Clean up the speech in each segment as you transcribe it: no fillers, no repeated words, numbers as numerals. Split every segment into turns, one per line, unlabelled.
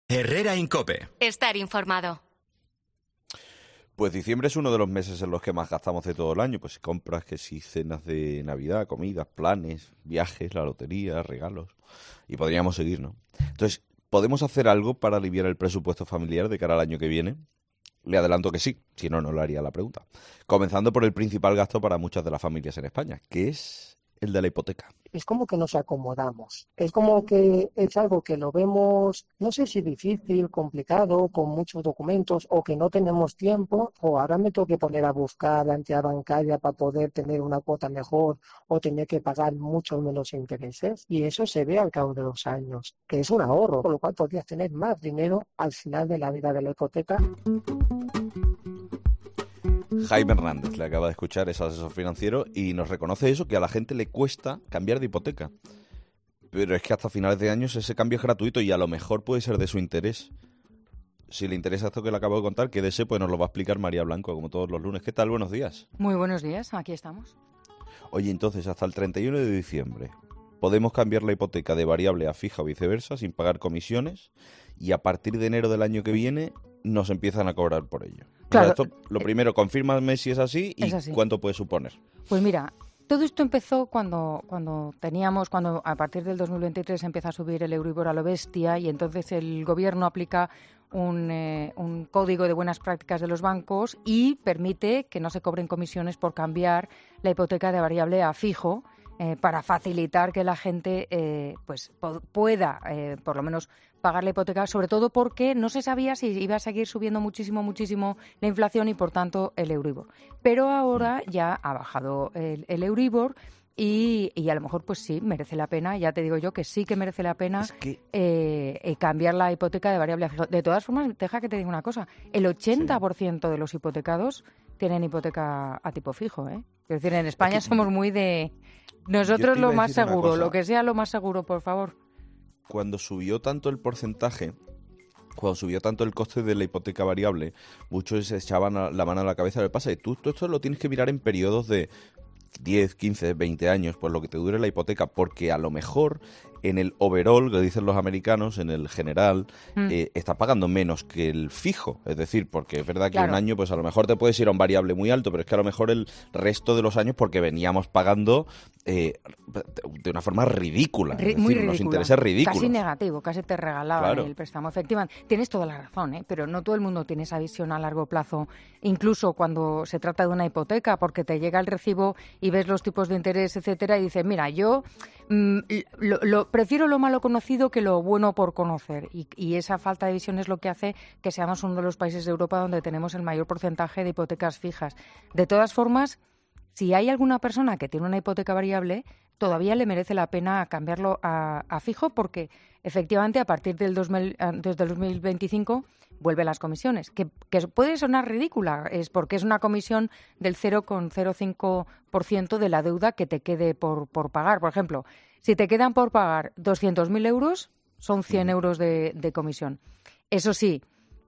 Herrera Incope.
Estar informado.
Pues diciembre es uno de los meses en los que más gastamos de todo el año. Pues compras, que sí, cenas de Navidad, comidas, planes, viajes, la lotería, regalos. Y podríamos seguir, ¿no? Entonces, ¿podemos hacer algo para aliviar el presupuesto familiar de cara al año que viene? Le adelanto que sí, si no, no le haría la pregunta. Comenzando por el principal gasto para muchas de las familias en España, que es el de la hipoteca.
Es como que nos acomodamos. Es como que es algo que lo vemos, no sé si difícil, complicado, con muchos documentos, o que no tenemos tiempo, o ahora me tengo que poner a buscar la entidad bancaria para poder tener una cuota mejor, o tener que pagar mucho menos intereses. Y eso se ve al cabo de los años, que es un ahorro, con lo cual podrías tener más dinero al final de la vida de la hipoteca.
Jaime Hernández le acaba de escuchar, es asesor financiero, y nos reconoce eso, que a la gente le cuesta cambiar de hipoteca. Pero es que hasta finales de años ese cambio es gratuito y a lo mejor puede ser de su interés. Si le interesa esto que le acabo de contar, quédese, pues nos lo va a explicar María Blanco, como todos los lunes. ¿Qué tal? Buenos días.
Muy buenos días, aquí estamos.
Oye, entonces, hasta el 31 de diciembre podemos cambiar la hipoteca de variable a fija o viceversa sin pagar comisiones, y a partir de enero del año que viene nos empiezan a cobrar por ello.
Claro.
Esto, lo primero, confírmame si es así y
Es así.
cuánto puede suponer.
Pues mira, todo esto empezó cuando a partir del 2023 empieza a subir el Euribor a lo bestia, y entonces el gobierno aplica un código de buenas prácticas de los bancos y permite que no se cobren comisiones por cambiar la hipoteca de variable a fijo, para facilitar que la gente pueda por lo menos pagar la hipoteca, sobre todo porque no se sabía si iba a seguir subiendo muchísimo la inflación y por tanto el Euribor. Pero ahora ya ha bajado el Euribor y a lo mejor pues sí, merece la pena, ya te digo yo que sí que merece la pena cambiar la hipoteca de variable a fijo. De todas formas, deja que te diga una cosa, el 80% de los hipotecados tienen hipoteca a tipo fijo, ¿eh? Es decir, en España somos muy de nosotros lo más seguro, lo que sea lo más seguro, por favor.
Cuando subió tanto el porcentaje, cuando subió tanto el coste de la hipoteca variable, muchos se echaban la mano a la cabeza del pasa. Y tú esto lo tienes que mirar en periodos de 10, 15, 20 años, pues lo que te dure la hipoteca, porque a lo mejor en el overall, que dicen los americanos, en el general, está pagando menos que el fijo. Es decir, porque es verdad que un año, pues a lo mejor te puedes ir a un variable muy alto, pero es que a lo mejor el resto de los años, porque veníamos pagando de una forma ridícula. Es decir,
muy ridícula.
Unos intereses ridículos.
Casi negativo, casi te regalaban
Claro.
el préstamo. Efectivamente, tienes toda la razón, pero no todo el mundo tiene esa visión a largo plazo, incluso cuando se trata de una hipoteca, porque te llega el recibo y ves los tipos de interés, etcétera, y dices, mira, yo prefiero lo malo conocido que lo bueno por conocer, y esa falta de visión es lo que hace que seamos uno de los países de Europa donde tenemos el mayor porcentaje de hipotecas fijas. De todas formas, si hay alguna persona que tiene una hipoteca variable, todavía le merece la pena cambiarlo a fijo, porque efectivamente a partir del 2025 vuelven las comisiones, que puede sonar ridícula, es porque es una comisión del 0,05% de la deuda que te quede por pagar. Por ejemplo, si te quedan por pagar 200.000 euros, son 100 euros de comisión. Eso sí,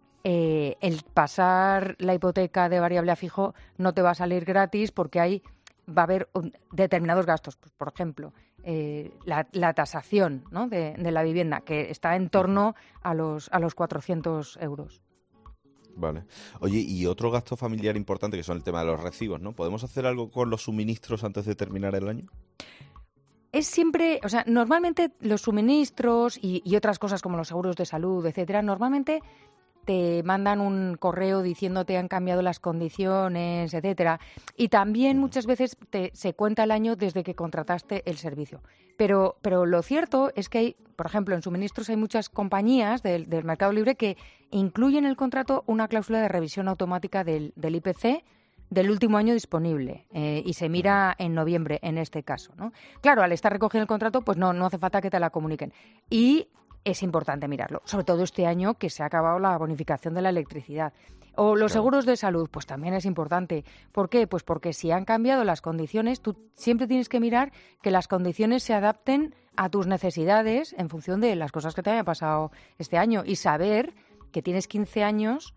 el pasar la hipoteca de variable a fijo no te va a salir gratis, porque va a haber determinados gastos. Pues, por ejemplo, la tasación, ¿no?, de la vivienda, que está en torno a los 400 euros.
Vale. Oye, y otro gasto familiar importante, que son el tema de los recibos, ¿no? ¿Podemos hacer algo con los suministros antes de terminar el año?
Es siempre, o sea, normalmente los suministros y otras cosas como los seguros de salud, etcétera, normalmente te mandan un correo diciéndote han cambiado las condiciones, etcétera. Y también muchas veces se cuenta el año desde que contrataste el servicio. Pero lo cierto es que hay, por ejemplo, en suministros hay muchas compañías del mercado libre que incluyen en el contrato una cláusula de revisión automática del IPC del último año disponible, y se mira en noviembre en este caso, ¿no? Claro, al estar recogido el contrato, pues no hace falta que te la comuniquen. Y es importante mirarlo, sobre todo este año que se ha acabado la bonificación de la electricidad. O los seguros de salud, pues también es importante. ¿Por qué? Pues porque si han cambiado las condiciones, tú siempre tienes que mirar que las condiciones se adapten a tus necesidades en función de las cosas que te hayan pasado este año, y saber que tienes 15 años...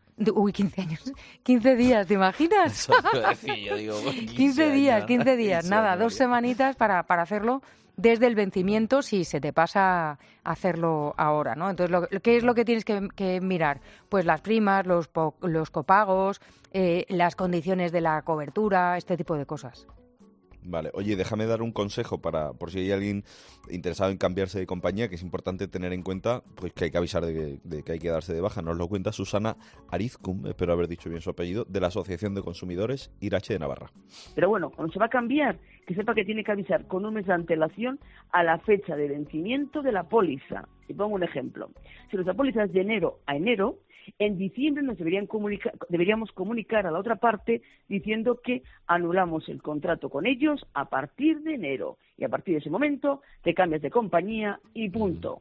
15 días, ¿te imaginas?
Eso te decía, yo digo,
15 días, nada, 2 semanitas para hacerlo, desde el vencimiento si se te pasa hacerlo ahora, ¿no? Entonces, ¿qué es lo que tienes que mirar? Pues las primas, los copagos, las condiciones de la cobertura, este tipo de cosas.
Vale, oye, déjame dar un consejo por si hay alguien interesado en cambiarse de compañía, que es importante tener en cuenta pues que hay que avisar de que hay que darse de baja. Nos lo cuenta Susana Arizcum, espero haber dicho bien su apellido, de la Asociación de Consumidores Irache de Navarra.
Pero bueno, cuando se va a cambiar, que sepa que tiene que avisar con un mes de antelación a la fecha de vencimiento de la póliza. Y pongo un ejemplo. Si nuestra póliza es de enero a enero, en diciembre nos deberíamos comunicar a la otra parte diciendo que anulamos el contrato con ellos a partir de enero. Y a partir de ese momento te cambias de compañía y punto.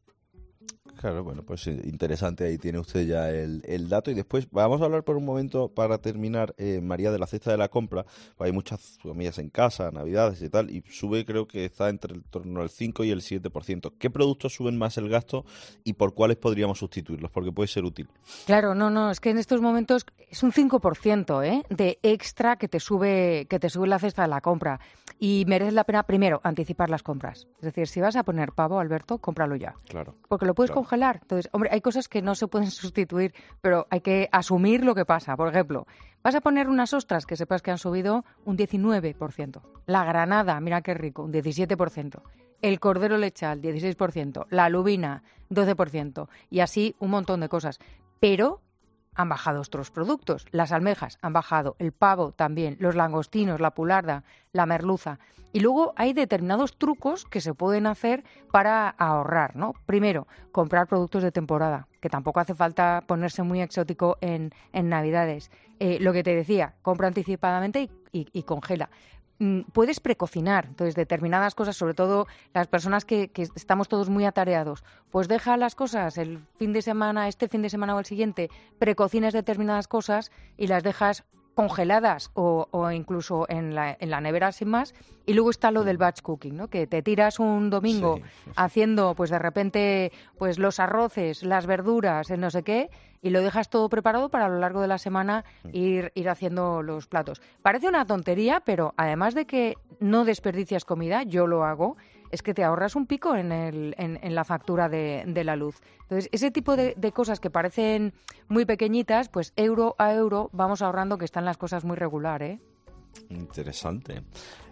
Claro, bueno, pues interesante, ahí tiene usted ya el dato. Y después vamos a hablar por un momento, para terminar, María, de la cesta de la compra. Hay muchas comidas en casa, navidades y tal, y sube, creo que está entre el torno al 5 y el 7%. ¿Qué productos suben más el gasto y por cuáles podríamos sustituirlos? Porque puede ser útil.
Claro, no, es que en estos momentos es un 5% de extra que te sube la cesta de la compra. Y merece la pena, primero, anticipar las compras. Es decir, si vas a poner pavo, Alberto, cómpralo ya.
Claro.
Porque lo puedes congelar. Entonces, hombre, hay cosas que no se pueden sustituir, pero hay que asumir lo que pasa. Por ejemplo, vas a poner unas ostras que sepas que han subido un 19%. La granada, mira qué rico, un 17%. El cordero lechal, 16%. La lubina, 12%. Y así un montón de cosas. Pero han bajado otros productos. Las almejas han bajado, el pavo también, los langostinos, la pularda, la merluza. Y luego hay determinados trucos que se pueden hacer para ahorrar, ¿no? Primero, comprar productos de temporada, que tampoco hace falta ponerse muy exótico en Navidades. Lo que te decía, compra anticipadamente y congela. Puedes precocinar, entonces determinadas cosas, sobre todo las personas que estamos todos muy atareados, pues deja las cosas el fin de semana, este fin de semana o el siguiente, precocinas determinadas cosas y las dejas congeladas o incluso en la nevera sin más. Y luego está lo del batch cooking, ¿no? Que te tiras un domingo haciendo pues de repente pues los arroces, las verduras, el no sé qué, y lo dejas todo preparado para a lo largo de la semana ir haciendo los platos. Parece una tontería, pero además de que no desperdicias comida, yo lo hago, es que te ahorras un pico en la factura de la luz. Entonces, ese tipo de cosas que parecen muy pequeñitas, pues euro a euro vamos ahorrando, que están las cosas muy regular, ¿eh?
Interesante.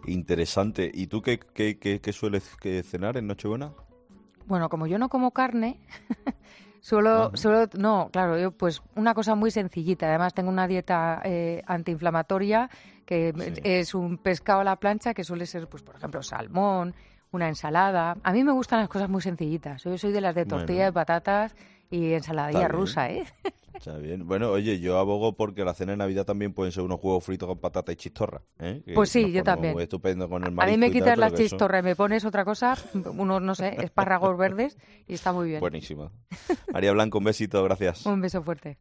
¿Y tú qué sueles cenar en Nochebuena?
Bueno, como yo no como carne... No, claro, yo pues una cosa muy sencillita. Además tengo una dieta antiinflamatoria que es un pescado a la plancha que suele ser, pues por ejemplo, salmón, una ensalada. A mí me gustan las cosas muy sencillitas. Yo soy de las de tortilla de patatas y ensaladilla rusa, ¿eh?
Está bien. Bueno, oye, yo abogo porque la cena de Navidad también pueden ser unos huevos fritos con patata y chistorra, ¿eh?
Pues sí, yo también.
Estupendo con el
a mí me quitas las chistorras y
eso...
me pones otra cosa, unos, no sé, espárragos verdes y está muy bien.
Buenísima. María Blanco, un besito, gracias.
Un beso fuerte.